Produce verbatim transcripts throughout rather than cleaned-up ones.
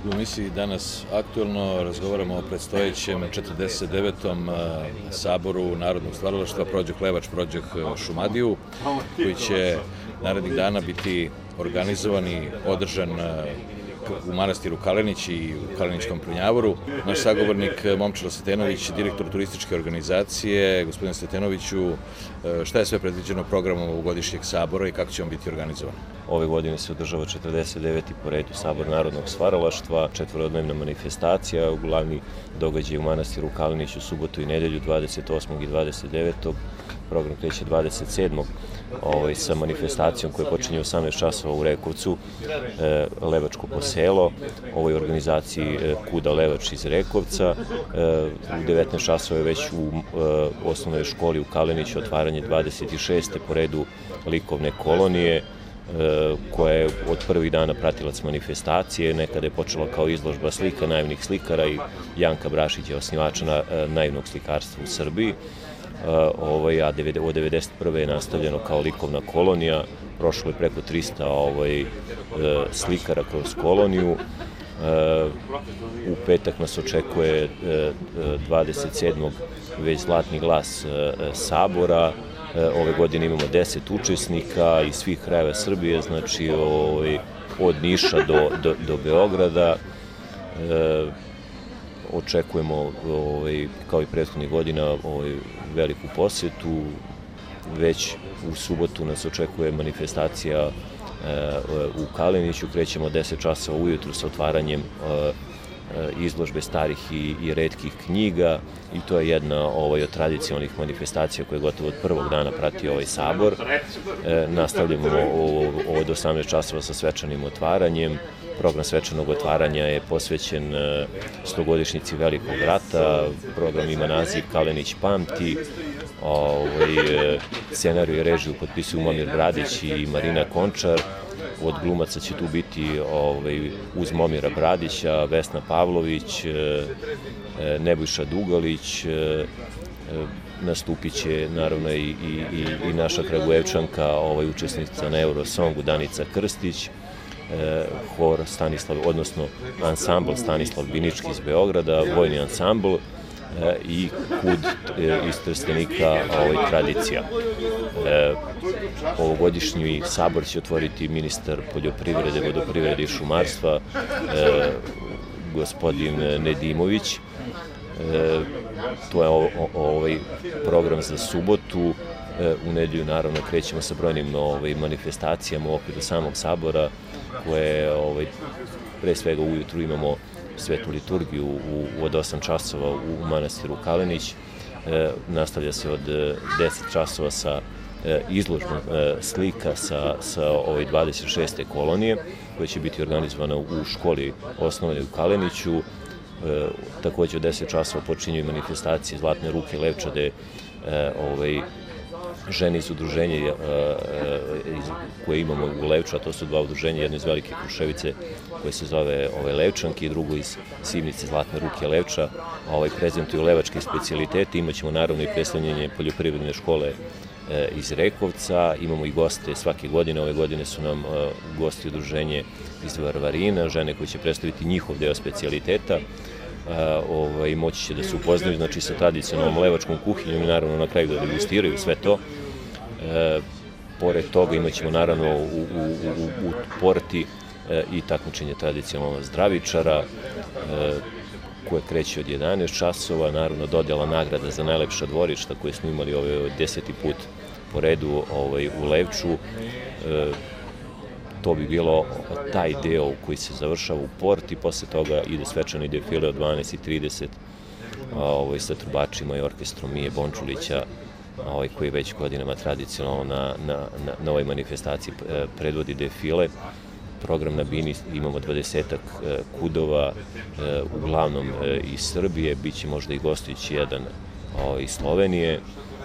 U emisiji danas aktuelno razgovaramo o predstojećem četrdeset devetom saboru Narodnog stvaralaštva Prođah Levač, Prođah Šumadiju, koji će narednih dana biti organizovan i održan u manastiru Kalenić i u Kaleničkom Prnjavoru. Naš sagovornik Momčilo Sretenović, direktor turističke organizacije. Gospodine Sretenoviću, šta je sve predviđeno programom ovogodišnjeg sabora i kako će on biti organizovan? Ove godine se održava četrdeset deveti po redu Sabor Narodnog stvaralaštva, četvorodnevna manifestacija, glavni događaj u manastiru Kalenić u subotu i nedelju dvadeset osmog i dvadeset devetog Program kreće dvadeset sedmog Ovaj, sa manifestacijom koja počinje u osamnaest časova u Rekovcu, e, Levačko poselo, ovoj organizaciji e, Kuda Levač iz Rekovca. E, u devetnaest časova je već u e, osnovnoj školi u Kaleniću otvaranje dvadeset šeste po redu likovne kolonije, koja je od prvih dana pratilac manifestacije. Nekada je počela kao izložba slika naivnih slikara i Janka Brašića, osnivača naivnog slikarstva u Srbiji. Ovaj, a od devedeset prve je nastavljeno kao likovna kolonija. Prošlo je preko trista ovaj, slikara kroz koloniju. U petak nas očekuje dvadeset sedmog već zlatni glas Sabora. Ove godine imamo deset učesnika iz svih krajeva Srbije, znači ovaj, od Niša do, do, do Beograda. E, očekujemo, ovaj, kao i prethodnih godina, ovaj, veliku posjetu. Već u subotu nas očekuje manifestacija e, u Kaleniću. Krećemo deset časova ujutru sa otvaranjem e, izložbe starih i, i retkih knjiga, i to je jedna ovaj, od tradicionalnih manifestacija koja je gotovo od prvog dana prati ovaj sabor. E, nastavljamo od osamnaest časova sa svečanim otvaranjem. Program svečanog otvaranja je posvećen stogodišnjici Velikog rata. Program ima naziv Kalenić pamti. Ovaj, scenariju i režiju potpisuju Momir Bradić i Marina Končar. Od glumaca će tu biti ovaj, uz Momira Bradića, Vesna Pavlović, Nebojša Dugalić, nastupit će naravno i, i, i naša Kragujevčanka, ovaj, učesnica na Eurosongu Danica Krstić, hor Stanislav, odnosno ansambl Stanislav Binički iz Beograda, vojni ansambl i Kud iz Trstenika, ovaj, tradicija. E, ovogodišnji sabor će otvoriti ministar poljoprivrede, vodoprivrede i šumarstva, e, gospodin Nedimović. E, to je o, o, ovaj program za subotu. E, u nedelju naravno krećemo sa brojnim ovaj, manifestacijama u okviru samog sabora, koje ovaj, pre svega ujutru imamo svetu liturgiju u, od osam časova u manastiru Kalenić. E, nastavlja se od deset časova sa e, izložbom e, slika sa, sa ovaj dvadeset šeste kolonije, koja će biti organizovana u školi osnovnoj u Kaleniću. E, takođe od deset časova počinju manifestacije Zlatne ruke Levčade, e, ovaj, žene iz udruženja e, iz, koje imamo u Levču, a to su dva udruženja, jedno iz Velike Kruševice koje se zove ovaj, Levčanki i drugo iz Sivnice Zlatne ruke Levča, a ovaj, prezentuju levačke specijalitete. Imaćemo naravno i predstavljanje poljoprivredne škole e, iz Rekovca. Imamo i goste svake godine. Ove godine su nam e, gosti udruženje iz Varvarina, žene koje će predstaviti njihov deo specijaliteta. Uh, ovaj, moći će da se upoznaju, znači, sa tradicionalnom levačkom kuhinjom i naravno na kraju da degustiraju sve to. E, pored toga imat ćemo naravno u, u, u, u Porti e, i takmičenje tradicionalnog zdravičara, e, koje kreće od jedanaest časova, naravno dodjela nagrada za najlepša dvorišta koje smo imali ovaj deseti put po redu ovaj, u Levču. E, To bi bilo taj deo koji se završava u Porti, posle toga ide svečani defile od dvanaest i trideset ovaj, sa trubačima i orkestrom Mije Bončulića, ovaj, koji već godinama tradicionalno na, na, na, na ovoj manifestaciji predvodi defile. Program na bini imamo dvadesetak kudova, uglavnom iz Srbije, bit će možda i gostić jedan ovaj, iz Slovenije.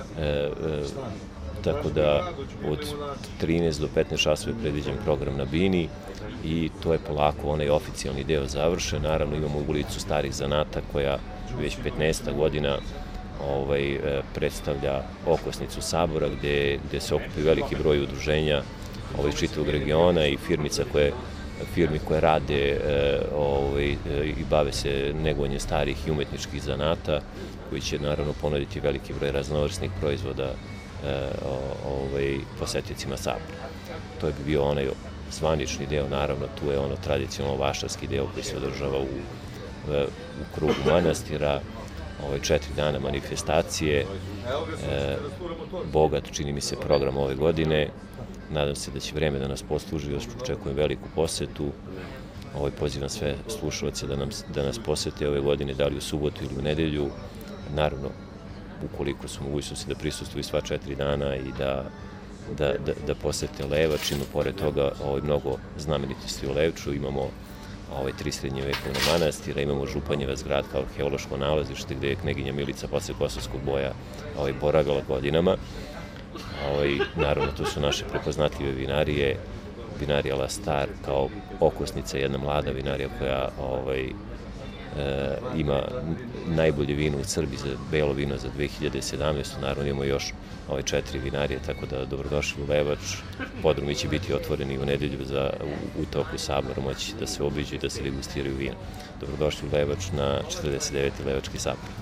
Tako da od trinaest do petnaest časova je predviđen program na bini i to je polako onaj oficijalni deo završen. Naravno imamo ulicu starih zanata koja već petnaest godina ovaj, predstavlja okosnicu sabora, gde, gde se okupi veliki broj udruženja ovaj, čitavog regiona i firmica koje firmi koje rade ovaj, i bave se negovanjem starih i umetničkih zanata, koji će naravno ponuditi veliki broj raznovrsnih proizvoda ovaj, posetiocima Sabora. To je bi bio onaj zvanični deo, naravno tu je ono tradicionalno vašarski deo koji se održava u, u krugu manastira, ove četiri dana manifestacije, e, bogat, čini mi se, program ove godine. Nadam se da će vreme da nas posluži, još očekujem veliku posetu. Ovaj pozivam sve slušalce da, nam, da nas posete ove godine, da li u subotu ili u nedelju. Naravno, ukoliko su mogućnosti da prisustvuju sva četiri dana i da, da, da, da posete Levač. Ima pored toga ovaj, mnogo znamenitosti u Levču. Imamo ovaj, tri srednjevekovne manastira, imamo Županjevac grad kao arheološko nalazište gde je kneginja Milica posle Kosovskog boja ovaj, boravila godinama. Ovaj, naravno, to su naše prepoznatljive vinarije, vinarija La Star kao okosnica, jedna mlada vinarija koja ovaj, e, ima najbolje vino u Srbiji, za belo vino za dve hiljade sedamnaestu. Naravno, imamo još ove četiri vinarije, tako da dobrodošli u Levač. Podrumi će biti otvoreni u nedelju za, u, u toku Sabora, moći da se obiđu i da se degustiraju vina. Dobrodošli u Levač na četrdeset deveti Levački sabor.